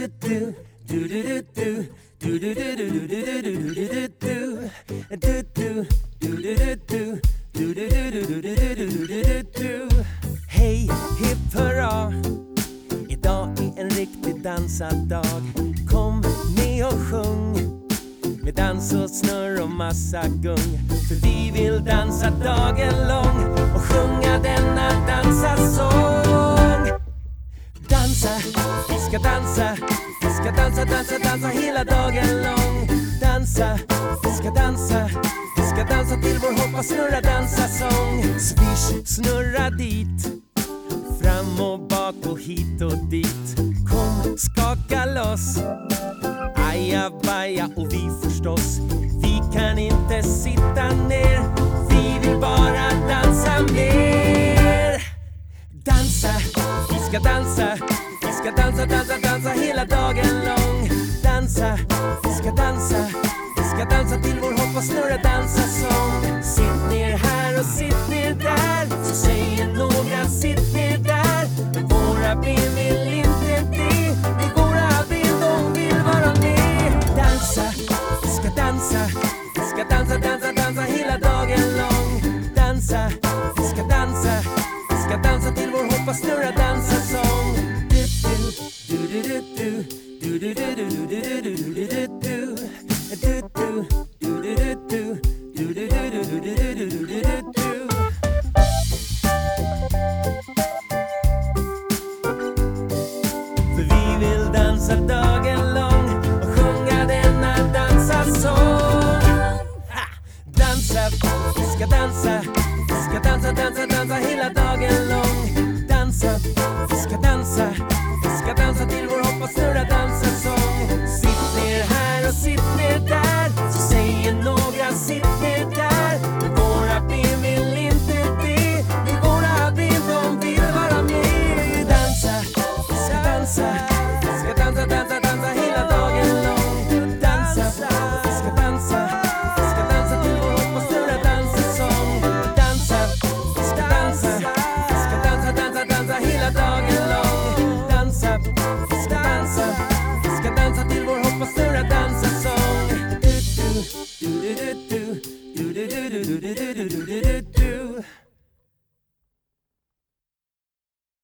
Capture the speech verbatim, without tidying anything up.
Hej, hipp hurra, idag är en riktig dansad dag. Kom med och sjung, med dans och snurr och massa gung. För vi vill dansa dagen lång och sjunga denna dansasång. Dansa, vi ska dansa, vi ska dansa, dansa, dansa hela dagen lång. Dansa, vi ska dansa, vi ska dansa till vår hoppa snurra dansasång. Swish, snurra dit, fram och bak och hit och dit. Kom, skaka loss, aja baja och vi förstås. Vi kan inte sitta ner, vi vill bara dansa mer. Dansa, vi ska dansa, vi ska dansa, dansa, dansa hela dagen lång. Dansa, vi ska dansa, vi ska dansa till vår hoppa snurra dansasång. Sitt ner här och sitt ner där, så säger några sitt ner där. Men våra ben vill inte det, det är våra ben, de vill vara med. Dansa, vi ska dansa, vi ska dansa, dansa, dansa hela dagen lång. Dansa, vi ska dansa, vi ska dansa till vår hoppa snurra dansasång. Du du du du du du du du du du du du du du du. För vi vill dansa dagen lång och sjunga denna dansasång. Dansa, vi ska dansa, vi ska dansa, dansa,